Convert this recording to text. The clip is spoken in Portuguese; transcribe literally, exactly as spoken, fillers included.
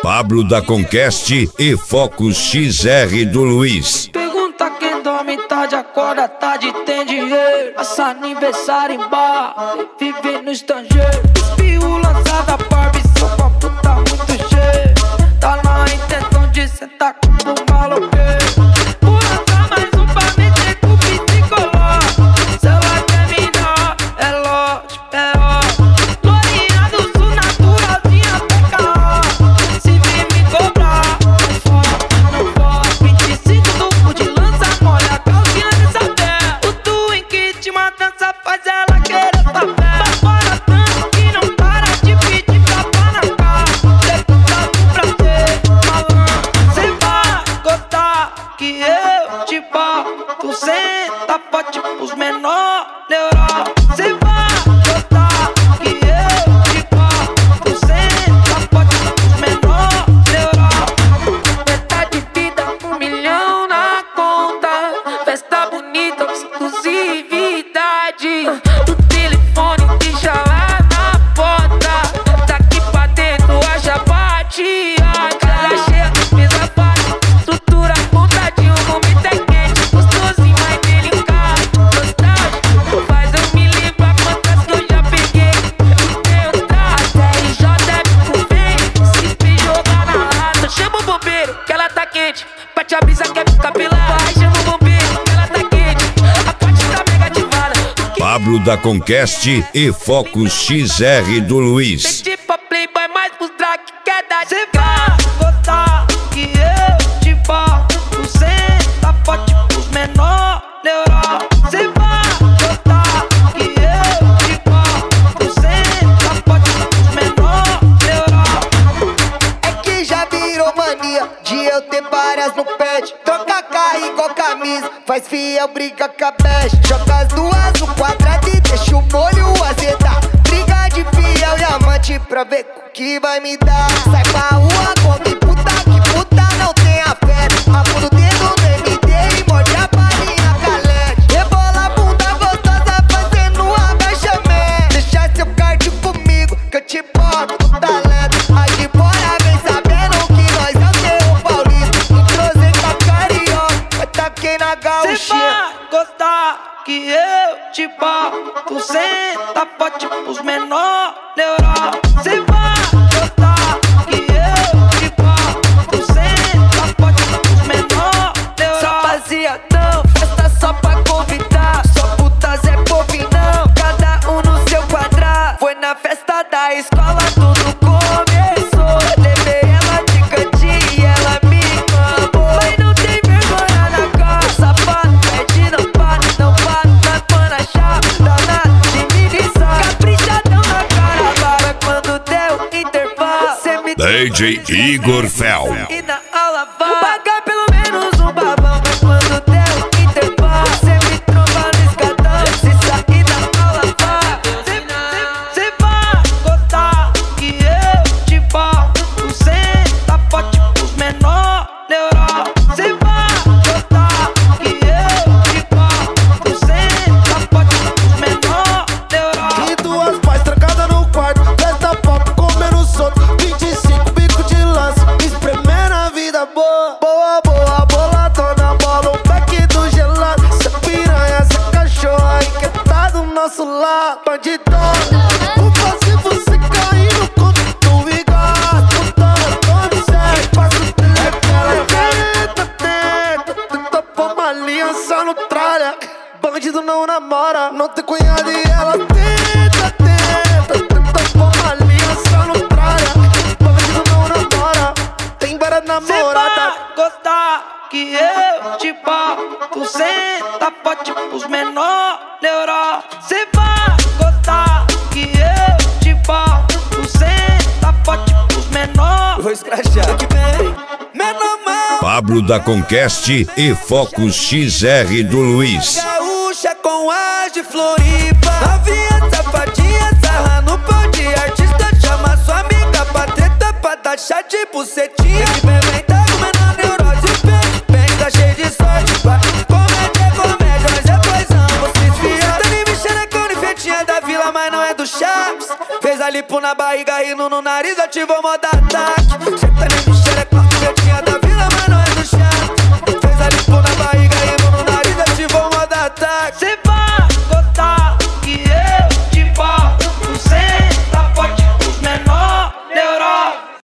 Pablo da Conquest e Focus X R do Luiz. Pergunta quem dorme tarde, acorda tarde, tem dinheiro. Passa aniversário em bar, vive no estrangeiro. Espirro lançada, Barbie, seu copo tá muito cheio. Tá na intenção de sentar com o maloqueiro. Vou lançar mais um pra meter com o psicoló. Se ela quer me dar, é lógico, é ó. Lorinha do sul, naturalzinha, peca ó. Se vir me cobrar, não foda, não foda. vinte e cinco tubo de lança, molha a calcinha dessa pé. O twin que te uma dança faz ela querer essa fé. Bafora tanto que não para de pedir tapa na cara. Deputado pra ser malandro, cê vai gostar que eu te boto. Senta forte pros menor neural. Cê vai gostar que eu te boto. Senta forte pros menor neural. Metade de vida, um milhão na conta. Festa bonita, exclusividade. O telefone deixa lá na porta. Daqui pra dentro haja bate. Casa cheia, mesa farta. Estrutura montadinho, o momento é quente. Gostosinho, mais delicado. Nostálgico, faz eu me lembrar quantas que eu já peguei. E tem outra, até R J deve comer. Se me jogar na lata, chama o bombeiro, que ela tá quente. Pra te avisar que é ficar pelada. Vai, chama o bombeiro, que ela tá quente. A parte tá mega ativada. Pablo da Conquest e Focus X R do Luiz. Pedi pra playboy, mais pros drag que quer dar de graça. Gostar que eu te boto. Senta forte pros menor neural. Cê vai gostar que eu te boto. Senta forte pros menor neural. É que já virou mania de eu ter várias no pet. Troca carro igual camisa, faz fiel, briga com a best. Joga as duas no quadrado e deixa o molho azedar. Briga de fiel e amante pra ver o que vai me dar. Sai pra rua, come puta, que puta não tem afeto. Aponta o dedo no M D e morde a balinha calete. Rebola a bunda gostosa fazendo um agachamento. Deixa seu cardio comigo que eu te boto no talento. Aí de fora vem sabendo que nós é o seu paulista. Entrosei com a carioca, eu taquei na Cê gauchinha. vai gostar que eu te boto. Senta forte pros menor neural. Cê vai gostar que eu te boto. Senta forte pros menor neural. Rapaziadão, festa só pra convidar. Só putas é povinão, cada um no seu quadrado. Foi na festa da escola, tudo começou. Levei ela de cantinho e ela me amou. Mas não tem vergonha na cara, safado, pede não para, não para. Vai pôr na chave, danado de munição. Caprichadão na cara, vai quando deu intervalo. Cê me D J Igor Fel. e na aula vai pagar pelo menos um babão. Mas quando deu intervalo, cê me tromba no escadão. Se sair da aula vai, cê, cê, cê vai gostar que eu te boto. Senta forte pros menor neural. Cê vai gostar que eu te boto. Senta forte pros menor neural. E duas pais trancadas no quarto, festa pop, comendo solto. Vinte e cinco bico de lança, espremendo a vida boa. Boa, boa, boladona, bola o back do gelado. Essa piranha, essa cachorra aí que tá do nosso lado. Bandidona, vou fazer você cair no conto do Igor. Putana, tome sério, passa o telefone. Tenta, tenta, tenta pôr uma aliança no tralha. Bandido não namora, não tem cunhado e ela tenta, tenta, tenta pôr uma aliança no tralha. Bandido não namora, tem várias Cê namoradas. vai gostar que eu te boto. Senta forte pros menor neural. Cê vai gostar que eu te boto. Senta forte pros menor. Vou escrachar que vem. Menor mal. Pablo da Conquest e Focus X R do Luiz. Gaúcha com as de Floripa. Novinha safadinha, sarra no pau de artista. Chama sua amiga pra treta, pra dar chá de bucetinha. Experimentar com menor neurose, bem, tá cheio de sorte. Vai comédia, comédia, mas depois amo vocês fiam. Tá me mexendo com a confetinha da vila, mas não é do Chaves. Fez ali tipo na barriga, rindo no nariz, ativou moda ataque. Senta